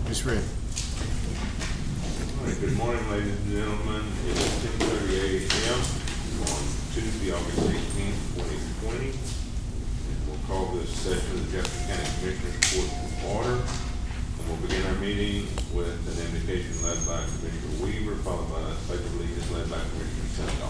Ms. Red. All right, good morning, ladies and gentlemen. It is 10:38 a.m. on Tuesday, August 18th, 2020. And we'll call this session of the Jefferson County Commissioners Court to order. And we'll begin our meeting with an invocation led by Commissioner Weaver, followed by a pledge of allegiance led by Commissioner Sendall.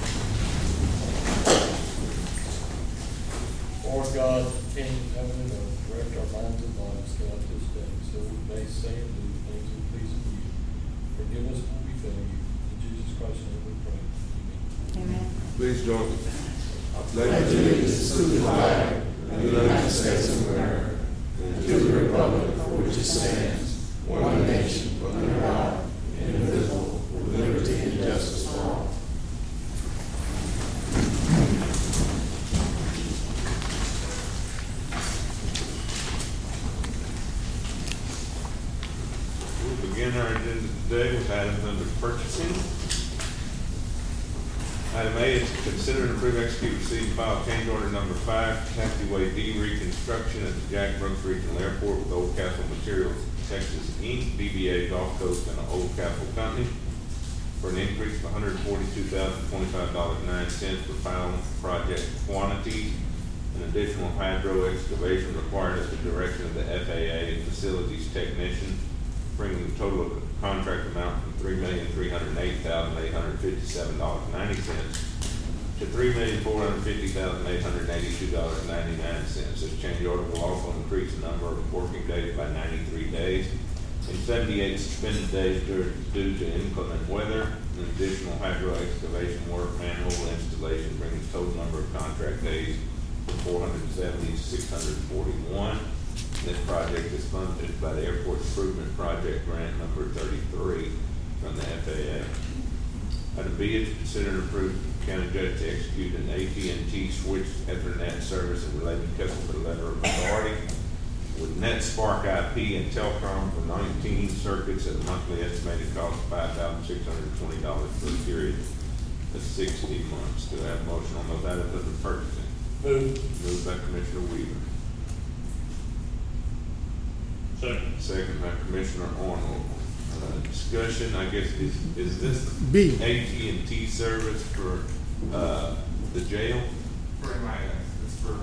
Lord God, King of heaven and earth, direct our minds and lives throughout this day, so we may say and do things that please you. Forgive us when we fail you. In Jesus Christ's name we pray. Amen. Please join me. I pledge allegiance to the flag of the United States of America and to the republic for which it stands, one nation, under God, indivisible, with liberty and justice for all. We'll begin our agenda today with items under purchasing. Item A is to consider and approve, execute, receive, and file change order number 5, taxiway D reconstruction at the Jack Brooks Regional Airport with Old Castle Materials Texas Inc., DBA Gulf Coast and Old Castle Company for an increase of $142,025.09 for final project quantity. An additional hydro excavation required at the direction of the FAA and facilities technician, bringing the total of the contract amount from $3,308,857.90 to $3,450,882.99. This change order will also increase the number of working days by 93 days and 78 suspended days due to inclement weather. An additional hydro excavation work, manhole installation, bringing the total number of contract days from 470 to 641. This project is funded by the Airport Improvement Project Grant number 33 from the FAA. Item B is to consider and approve the county judge to execute an AT&T switch Ethernet service and related customer letter of authority with NetSpark IP and Telcom for 19 circuits at a monthly estimated cost of $5,620 for a period of 60 months. Do I have a motion on those items under purchasing? Moved by Commissioner Weaver. Second by Commissioner Arnold. Discussion, I guess, is this B. AT&T service for the jail? Pretty much, it's for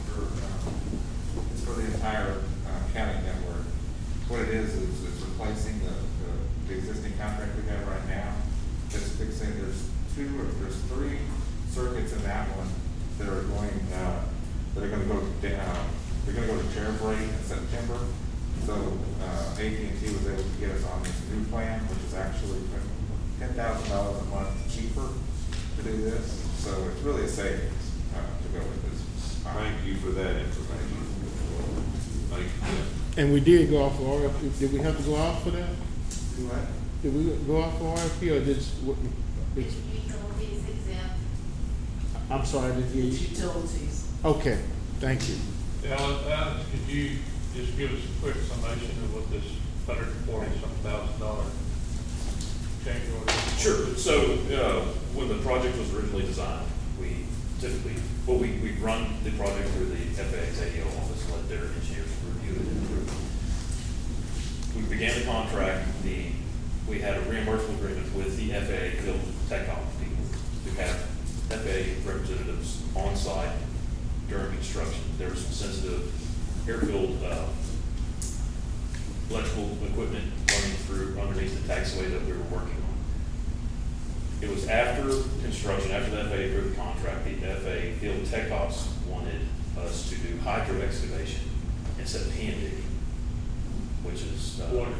the entire county network. What it is it's replacing the existing contract we have right now. It's fixing, there's 3 circuits in that one that are going to go down. They're going to go to chair break in September. So AT&T was able to get us on this new plan, which is actually $10,000 a month cheaper to do this. So it's really a savings to go with this. Thank you for that information. Thank you. And we did go off for RFP. Did we have to go out for that? Do what? Did we go out for RFP or did Utilities exempt. I'm sorry, I didn't hear It's you. utilities. Okay, thank you. Alex, could you just give us a quick summation of what this $140,000 change order is? Sure. So when the project was originally designed, we typically, we run the project through the FAA's ADO office and let their engineers review it and approve it. We began the contract, we had a reimbursement agreement with the FAA field takeoff people who have FAA representatives on site during construction. There was some sensitive airfield electrical equipment running through underneath the taxiway that we were working on. It was after construction, after the FAA approved the contract, the FAA field tech ops wanted us to do hydro excavation instead of hand digging, which is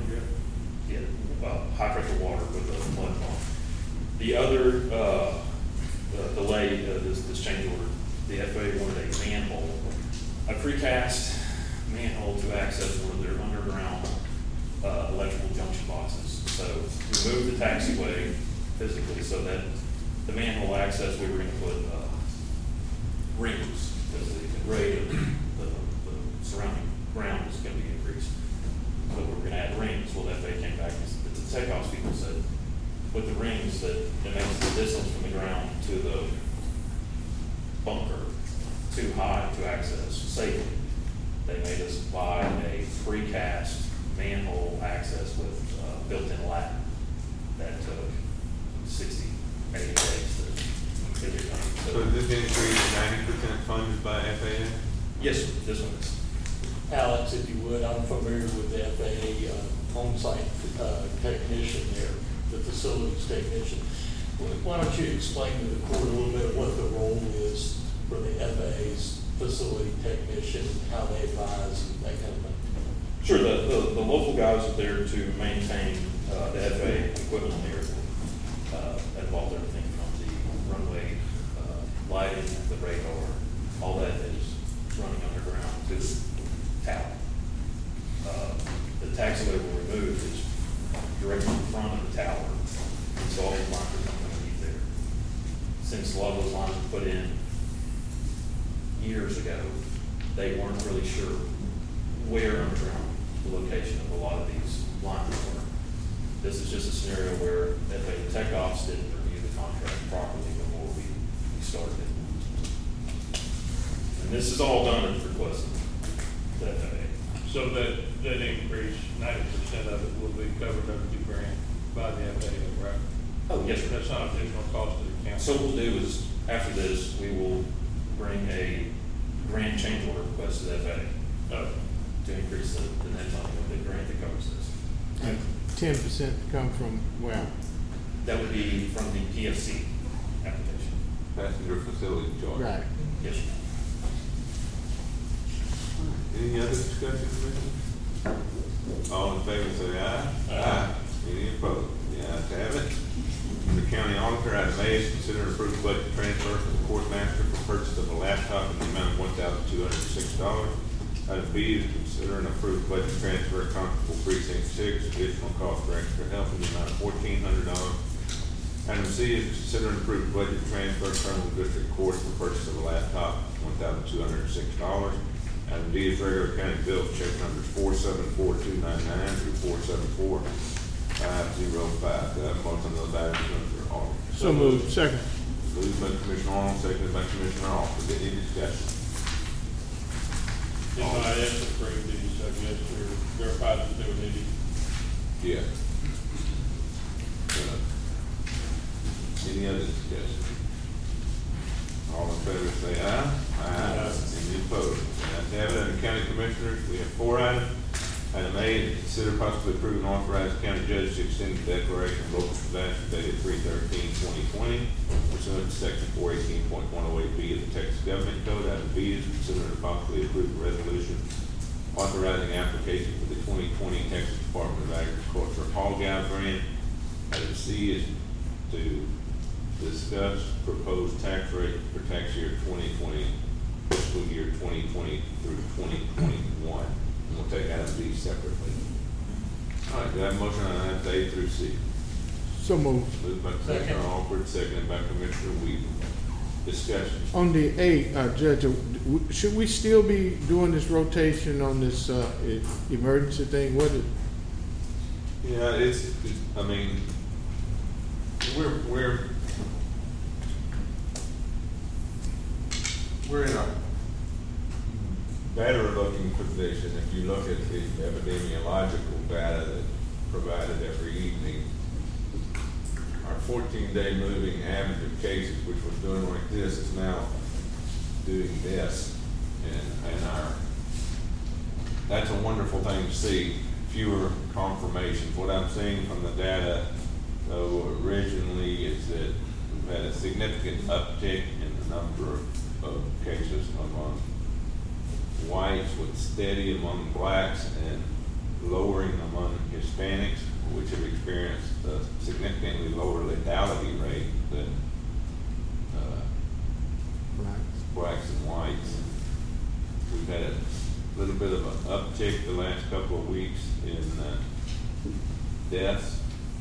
high pressure water with a mud pump. The other delay, this change order, the FAA wanted a manhole, a precast manhole to access one of their underground electrical junction boxes. So we moved the taxiway physically so that the manhole access, we were going to put rings because the grade of the surrounding ground was going to be increased. So we were going to add rings. Well, the FAA came back and the takeoffs people said with the rings that it makes the distance from the ground to the bunker too high to access safely. They made us buy a precast manhole access with, built-in ladder. That took 60, 80 days to get it done. So is this increase 90% funded by FAA? Yes, sir, this one is. Alex, if you would, I'm familiar with the FAA on-site technician there, the facilities technician. Why don't you explain to the court a little bit what the role is for the FAA's facility technician, how they advise and that kind of thing? Sure, the local guys are there to maintain the FAA equipment there. That involves everything from the runway, lighting, the radar, all that is running underground to the tower. The taxiway we'll remove is directly in front of the tower, and so all these lines are coming underneath there. Since a lot of those lines were put in years ago, they weren't really sure where underground the location of a lot of these lines were. This is just a scenario where FAA Tech Ops didn't review the contract properly before we started it. And this is all done at the request of the FAA. So that increase, 90% of it will be covered under the grant by the FAA, right? Oh, yes, sir. That's not additional cost to the county. So what we'll do is, after this, we will bring a grant change order request to the FAA to increase the net funding of the grant that covers this. And 10% come from where? That would be from the PFC application. Passenger facility charge. Right. Yes, sir. Any other discussion, Commissioner? All in favor, say aye. Aye. Any opposed? The ayes have it. From the county auditor, item A is consider and approve budget transfer from the court master for purchase of a laptop in the amount of $1,206. Item B is consider and approve budget transfer Constable Precinct 6, additional cost for extra help in the amount of $1,400. Item C is consider and approve budget transfer Criminal District Court for purchase of a laptop, $1,206. Item D is regular county bills, check numbers 474299 through 474505. Do I have a motion on those items, Commissioner Arnold? So moved. Second. Moved by Commissioner Arnold, seconded by Commissioner Alford. Any discussion? If I ask to approve these, I guess you're verified that they were needed. Yeah. Any other discussion? All in favor say aye. Aye. Any opposed? The ayes have it. Under County Commissioners, we have 4 items. Item A is to consider possibly approve and authorize the county judge to extend the declaration of local disaster dated 3/13/2020 pursuant to section 418.108B of the Texas Government Code. Item B is to consider and possibly approve a resolution authorizing application for the 2020 Texas Department of Agriculture Hall Guide Grant. Item C is to discuss proposed tax rate for tax year 2020, fiscal year 2020 through 2021. And we'll take item B separately. All right, do I have a motion on items A through C? So moved. Moved by Commissioner Second. Alford, seconded by Commissioner Weaver. Discussion. On the A, Judge, should we still be doing this rotation on this emergency thing? What is? Yeah, I mean, we're in a better looking position if you look at the epidemiological data that's provided every evening. Our 14-day moving average of cases, which was doing like this, is now doing this, and that's a wonderful thing to see. Fewer confirmations. What I'm seeing from the data, though, originally is that we've had a significant uptick in the number of cases among whites, with steady among blacks and lowering among Hispanics, which have experienced a significantly lower lethality rate than blacks and whites. We've had a little bit of an uptick the last couple of weeks in deaths,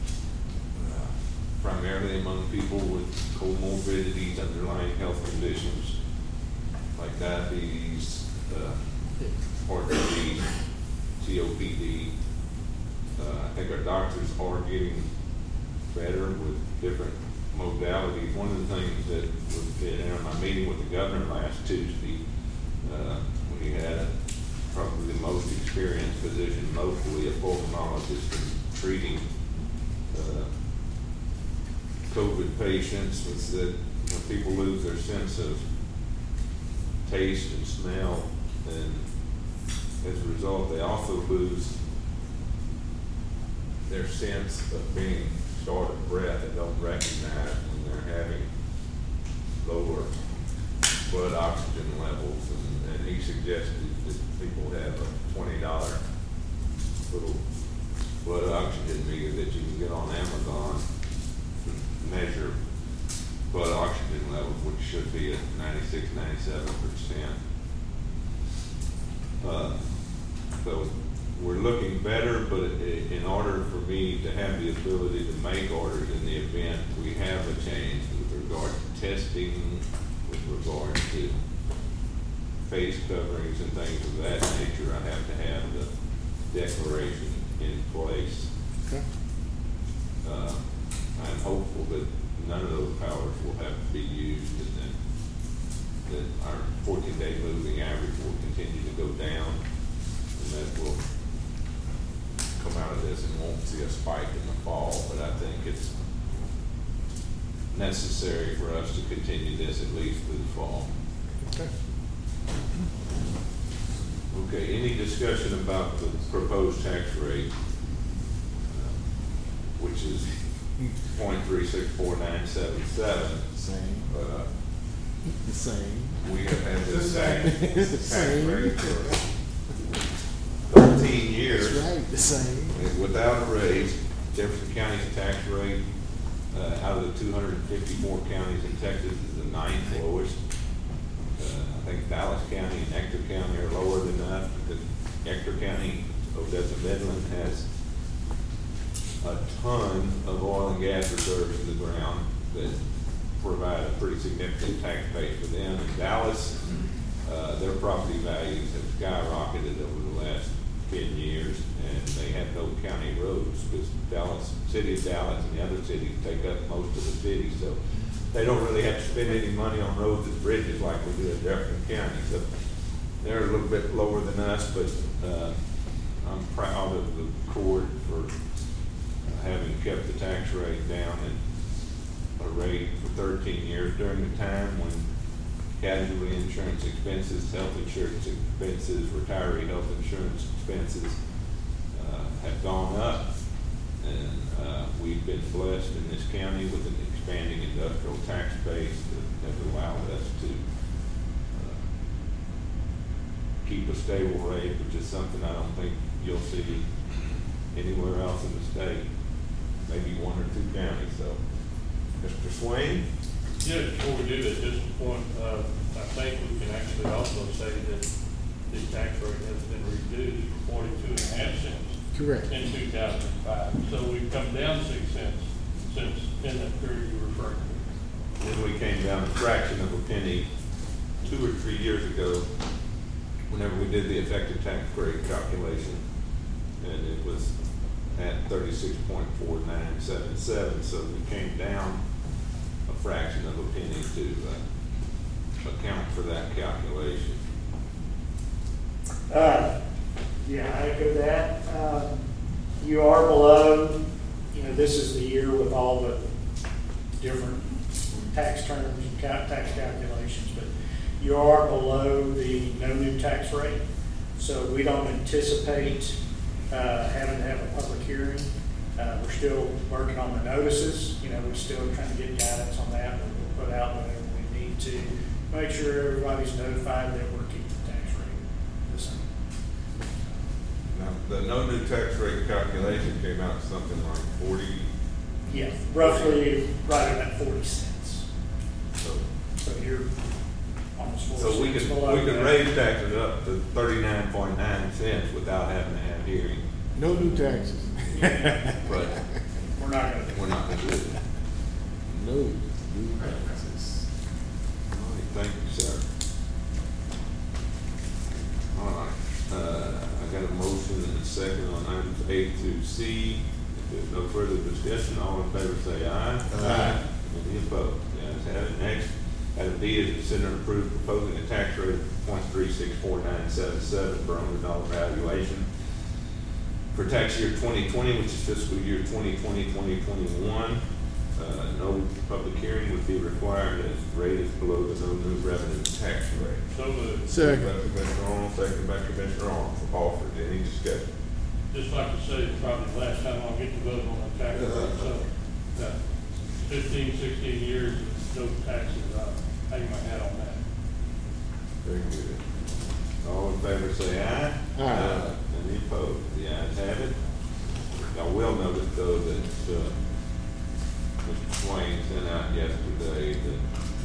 primarily among people with comorbidities, underlying health conditions like diabetes, heart disease, COPD. I think our doctors are getting better with different modalities. One of the things that was in my meeting with the governor last Tuesday, we had probably the most experienced physician locally, a pulmonologist in treating COVID patients, was that when people lose their sense of taste and smell, and as a result, they also lose their sense of being short of breath and don't recognize when they're having lower blood oxygen levels. And he suggested that people have a $20 little blood oxygen meter that you can get on Amazon to measure blood oxygen levels, which should be at 96, 97%. So we're looking better, but in order for me to have the ability to make orders in the event we have a change with regard to testing, with regard to face coverings and things of that nature, I have to have the declaration in place. Okay. I'm hopeful that none of those powers will have to be used, and that our 14-day moving average will continue to go down, and that we'll come out of this and won't see a spike in the fall. But I think it's necessary for us to continue this at least through the fall. Okay. Okay, any discussion about the proposed tax rate, which is 0.364977? Same. The same. We have had this tax Same. rate for 13 years. That's right, the same. Without a raise. Jefferson County's tax rate, out of the 254 counties in Texas, is the 9th lowest. I think Dallas County and Ector County are lower than that, because Ector County, Odessa, Midland, has a ton of oil and gas reserves in the ground that provide a pretty significant tax base for them. In Dallas, their property values have skyrocketed over the last 10 years, and they have no county roads, because city of Dallas and the other cities take up most of the city, so they don't really have to spend any money on roads and bridges like we do in Jefferson County. So they're a little bit lower than us, but I'm proud of the court for having kept the tax rate down at a rate for 13 years during the time when casualty insurance expenses, health insurance expenses, retiree health insurance expenses have gone up. And we've been blessed in this county with an expanding industrial tax base that has allowed us to keep a stable rate, which is something I don't think you'll see anywhere else in the state. Maybe one or two counties. So, Mr. Swain? Yeah, before we do that, just a point, I think we can actually also say that the tax rate has been reduced from 42.5 cents. Correct. In 2005. So we've come down 6 cents since in that period you're referring to. Then we came down a fraction of a penny 2 or 3 years ago whenever we did the effective tax rate calculation, and it was at 36.4977, so we came down a fraction of a penny to account for that calculation. Yeah, I echo that. You are below, this is the year with all the different tax terms and tax calculations, but you are below the no new tax rate. So we don't anticipate having to have a public hearing. We're still working on the notices. We're still trying to get guidance on that, but we'll put out whatever we need to make sure everybody's notified that we're keeping the tax rate the same. Now, the no new tax rate calculation came out something like 40. Yeah, roughly right at that 40 cents. So you're almost 4 So we cents could below that. raise taxes up to 39.9 cents without having to have hearing, No new taxes. but We're not going to do we're not going to do it. No new taxes. All right, thank you, sir. All right, I got a motion and a second on items A through C. If there's no further discussion, all in favor say aye. Aye. Any opposed? The ayes have it. Next, Item D is consider and approve proposing a tax rate of .364977 per $100 valuation for tax year 2020, which is fiscal year 2020-2021. No public hearing would be required as the rate is below the no new revenue tax rate. So moved. Second. By Commissioner Arnold, second by Commissioner Arnold. Offered. Any discussion? Just like to say, it's probably the last time I'll get to vote on a tax rate, so, 15, 16 years, no taxes, hang my hat on that. Very good. All in favor say aye. Aye. Any opposed? The ayes have it. Y'all will notice though that, Mr. Swain sent out yesterday the,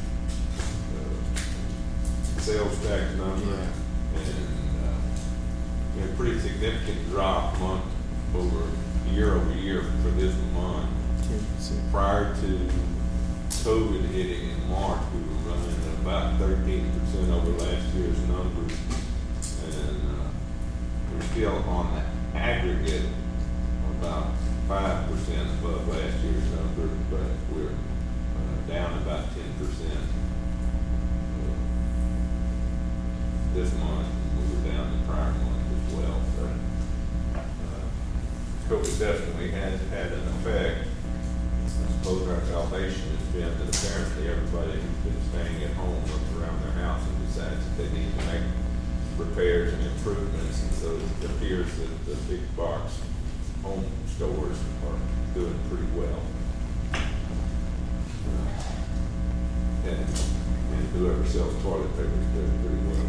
sales tax number. Yeah. And, a pretty significant drop year over year for this month. 10%. Prior to COVID hitting in March, we were running at about 13% over last year's numbers. And we're still on the aggregate about 5% above last year's numbers, but we're down about 10% this month. We were down the prior month as well. So COVID definitely has had an effect. I suppose our salvation has been that apparently everybody who's been staying at home looks around their house and decides that they need to make repairs and improvements, and so it appears that the big box home stores are doing pretty well. And whoever sells toilet paper is doing pretty well.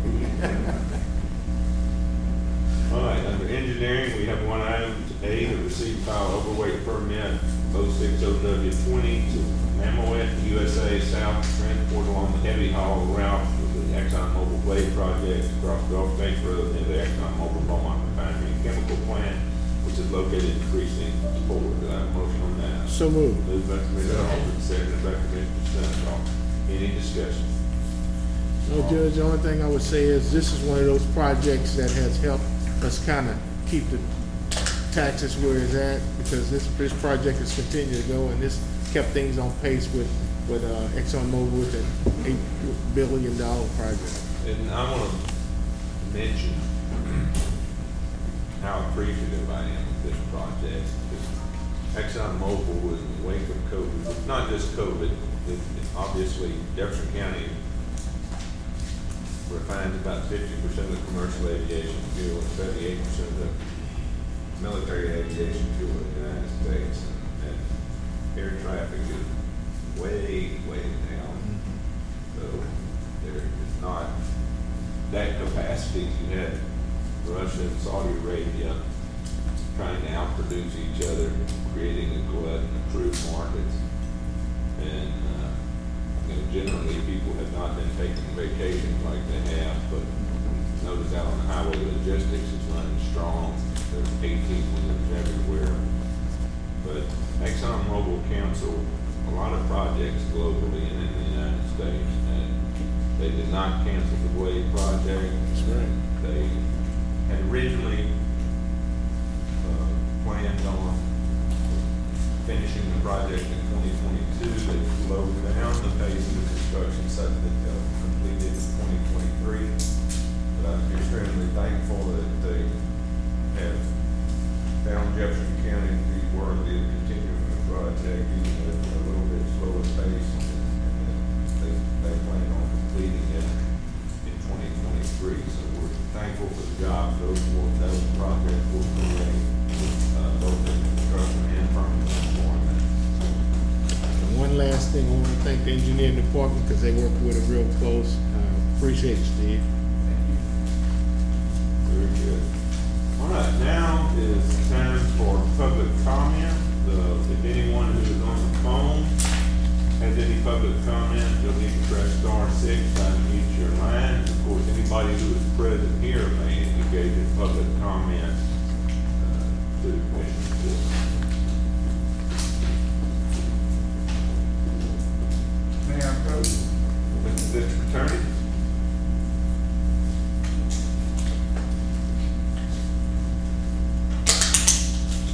All right, under engineering, we have one item, A, to receive file overweight permit 060W20 to Mammoet USA South transport along the heavy haul route for the ExxonMobil Blade project across Gulf Bank Road and the ExxonMobil Beaumont Refinery and Chemical Plant, which is located in precinct 4. Do I have a motion on that? So moved. Moved by Commissioner Holden, seconded by Commissioner Stenoff. Any discussion? No, Judge, the only thing I would say is this is one of those projects that has helped us kind of keep the taxes where it's at, because this project has continued to go, and this kept things on pace with ExxonMobil with an $8 billion project. And I want to mention how appreciative I am of this project. ExxonMobil was in the wake of COVID. It's not just COVID. Obviously, Jefferson County refines about 50% of the commercial aviation fuel and 78% of the military aviation fuel in the United States. And air traffic is way down. So there is not that capacity. You had Russia and Saudi Arabia trying to outproduce each other, creating a glut in the crude markets. And generally people have not been taking vacations like they have, but notice out on the highway logistics is running strong. There's 18-wheelers everywhere. But ExxonMobil canceled a lot of projects globally and in the United States, and they did not cancel the Blade project. That's right. They had originally planned on finishing the project in 2022. They slowed down the pace of the construction such that they'll complete it in 2023. But I'm extremely thankful that they have found Jefferson County to be worthy of continuing the project even at a little bit slower pace. And they plan on completing it in 2023. So we're thankful for the job those projects will create, both in construction and permanent employment. And one last thing, I want to thank the engineering department because they work with it real close. Appreciate it, Steve. Very good. All right, now is time for public comment. If anyone who is on the phone has any public comment, you'll need to press *6 to unmute your line. Of course, anybody who is present here may engage in public comment to the commission. May I approach? Mr. Attorney?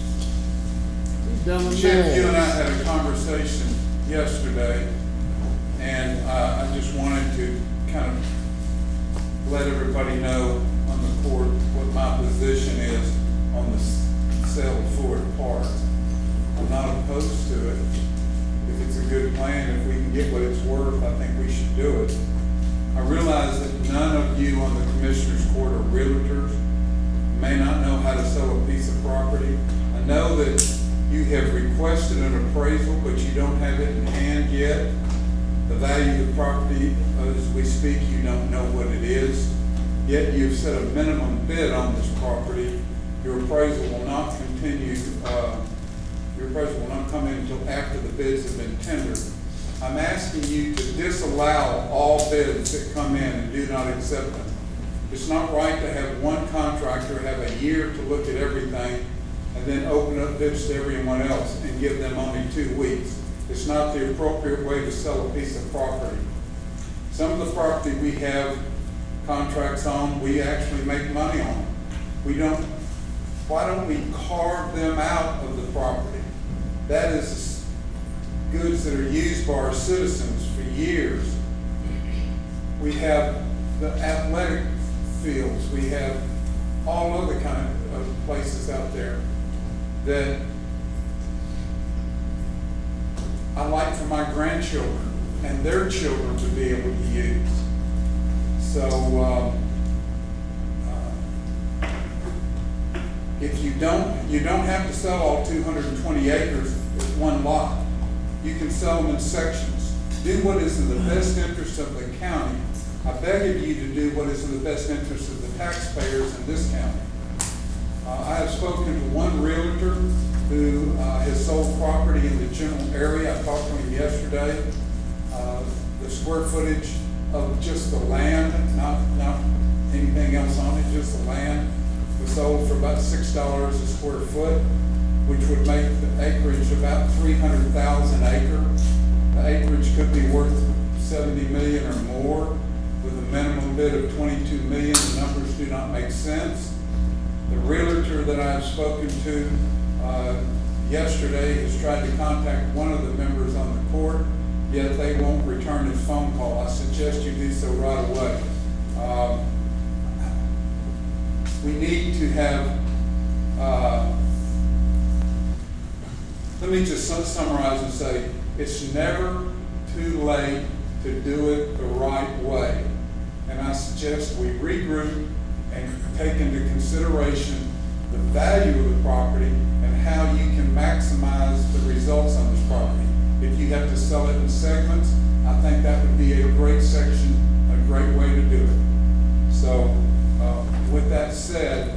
Dumb and Chip, bad. you and I had a conversation yesterday And I just wanted to kind of let everybody know on the court what my position is on the sale of Ford Park. I'm not opposed to it. If it's a good plan, if we can get what it's worth, I think we should do it. I realize that none of you on the Commissioners Court are realtors, may not know how to sell a piece of property. I know that you have requested an appraisal, but you don't have it in hand yet. The value of the property, as we speak, you don't know what it is. Yet you've set a minimum bid on this property. Your appraisal will not continue, your appraisal will not come in until after the bids have been tendered. I'm asking you to disallow all bids that come in and do not accept them. It's not right to have one contractor have a year to look at everything and then open up bids to everyone else and give them only 2 weeks. It's not the appropriate way to sell a piece of property. Some of the property we have contracts on, we actually make money on. Why don't we carve them out of the property? That is goods that are used by our citizens for years. We have the athletic fields, we have all other kind of places out there that I like for my grandchildren and their children to be able to use. So if you don't have to sell all 220 acres with one lot. You can sell them in sections. Do what is in the best interest of the county. I beg of you to do what is in the best interest of the taxpayers in this county. I have spoken to one realtor who has sold property in the general area. I talked to him yesterday. The square footage of just the land, not anything else on it, just the land, was sold for about $6 a square foot, which would make the acreage about 300,000 acres. The acreage could be worth 70 million or more with a minimum bid of 22 million. The numbers do not make sense. The realtor that I've spoken to yesterday has tried to contact one of the members on the court, yet they won't return his phone call. I suggest you do so right away. We need to have, let me just summarize and say, it's never too late to do it the right way. And I suggest we regroup and take into consideration the value of the property and how you can maximize the results on this property. If you have to sell it in segments, I think that would be a great section, a great way to do it. So with that said,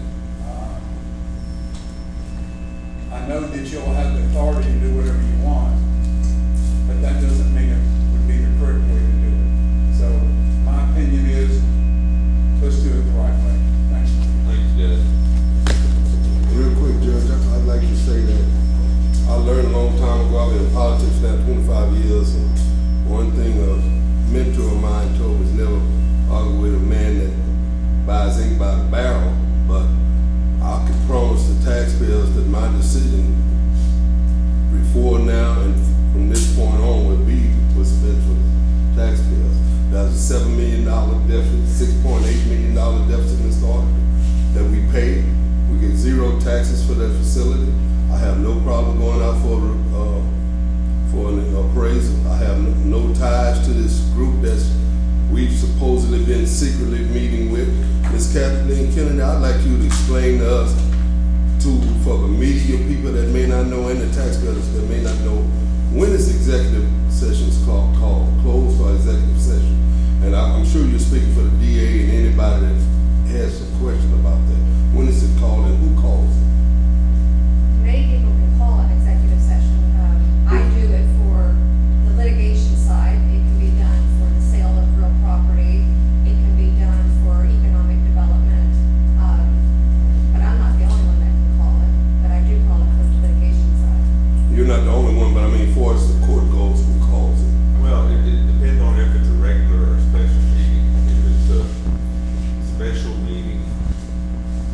I know that you'll have the authority to do whatever you want, but that doesn't mean it would be the correct way to do it. So my opinion is, let's do it the right way. Thank you. Thanks, Judge. Real quick, Judge, I'd like to say that I learned a long time ago, I've been in politics now 25 years, and one thing a mentor of mine told me is never argue with a man that buys ink by the barrel, but I can promise the taxpayers that my decision before now and from this point on would be what's best for the taxpayers. That's a $7 million deficit, $6.8 million deficit in this auditor that we pay. We get zero taxes for that facility. I have no problem going out for an appraisal. I have no ties to this group that's we've supposedly been secretly meeting with. Ms. Kathleen Kennedy, I'd like you to explain to us, for the media people that may not know and the taxpayers that may not know, when is executive sessions called closed or executive session? And I'm sure you're speaking for the DA and anybody that has a question about that. When is it called and who calls it? Many people can call an executive session. I do it for the litigation side. It can be done for the sale of real property. It can be done for economic development. But I'm not the only one that can call it. But I do call it for the litigation side. You're not the only one, but I mean, for us, the court goes, who calls it? Well, it depends on if it's a regular or a special meeting. If it's a special meeting,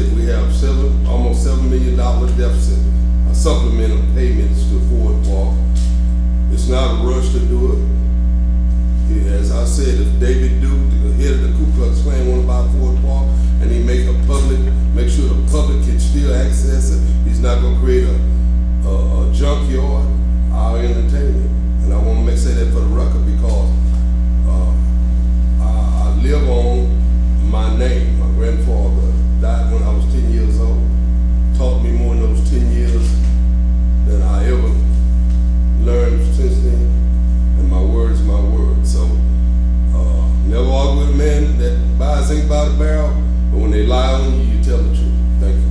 said, we have almost $7 million deficit, a supplement of payments to Ford Park. It's not a rush to do it. As I said, if David Duke, the head of the Ku Klux Klan, want to buy Ford Park, and he make sure the public can still access it, he's not going to create a junkyard, I'll entertain it. And I want to say that for the record because I live on my name. My grandfather died when I was 10 years old. Taught me more in those 10 years than I ever learned since then. And my word is my word. So never argue with a man that buys ink by the barrel, but when they lie on you, you tell the truth. Thank you.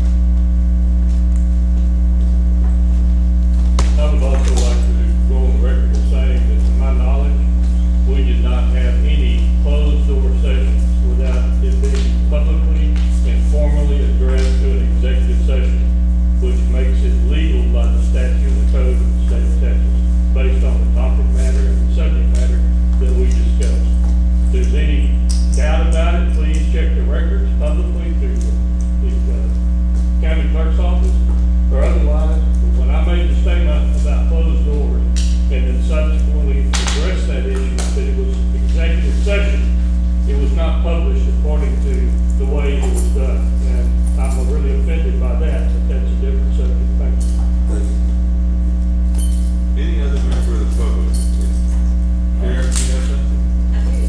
I would also like to go on record as saying that to my knowledge, we did not have any closed door sessions without it being publicly and formally addressed to an executive session, which makes it legal by the statute and the code of the state of Texas, based on the topic matter and the subject matter that we discussed. If there's any doubt about it, please check the records publicly through the county clerk's office or otherwise. But when I made the statement about closed doors and then subsequently addressed that issue, that it was executive session, it was not published according to the way it was done. And I'm really offended by that, but that's a different subject. Thank you. Thank you. Any other member of the public? Eric, you have something? I do.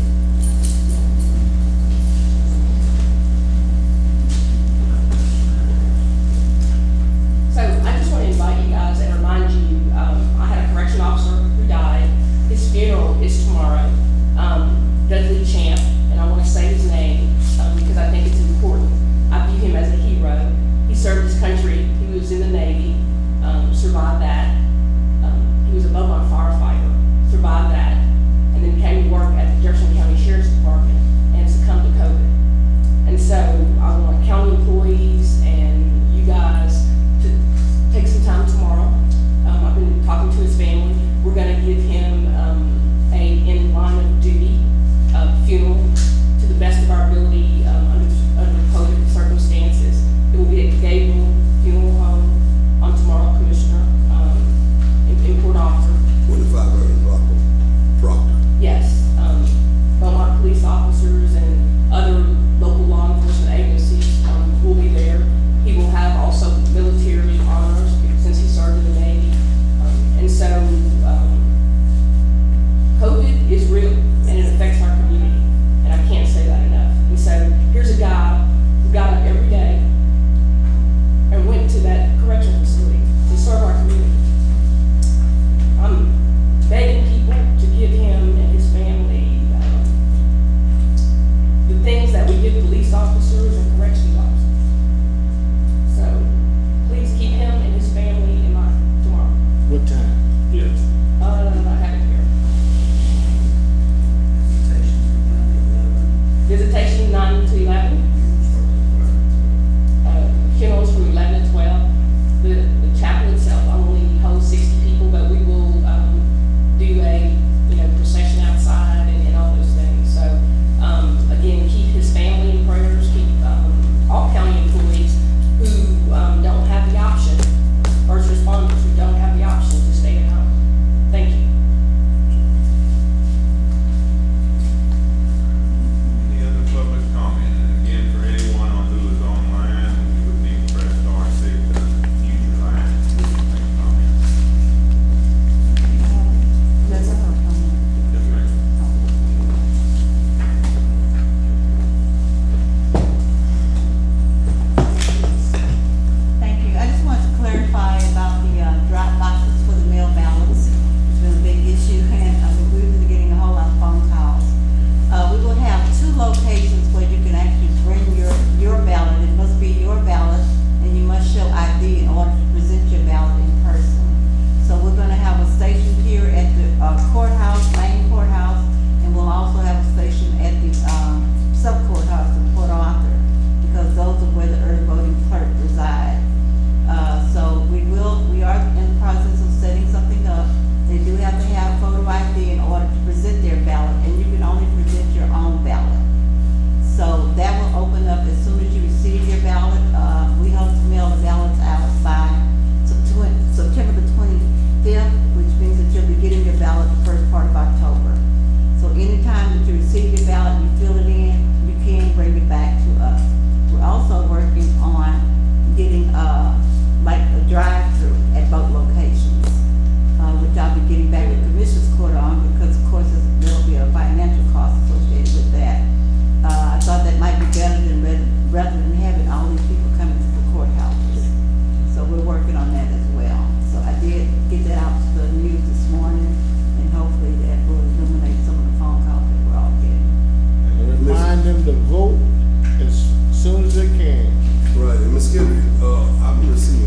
So I just want to invite you guys and remind you, I had a correction officer who died. His funeral is tomorrow. Dudley Champ, and I want to say his name because I think it's important. I view him as a hero. He served his country. He was in the Navy, survived that. He was a Beaumont firefighter, survived that, and then came to work at the Jefferson County Sheriff's Department and succumbed to COVID. And so I want county employees and you guys to take some time tomorrow. I've been talking to his family. We're going to give him a in line of duty funeral to the best of our ability under COVID circumstances. It will be at Gable Funeral Home on tomorrow, Commissioner, in Port Arthur. 25 Proctor. Yes, Beaumont police officers and other local law enforcement agencies will be there. I've been receiving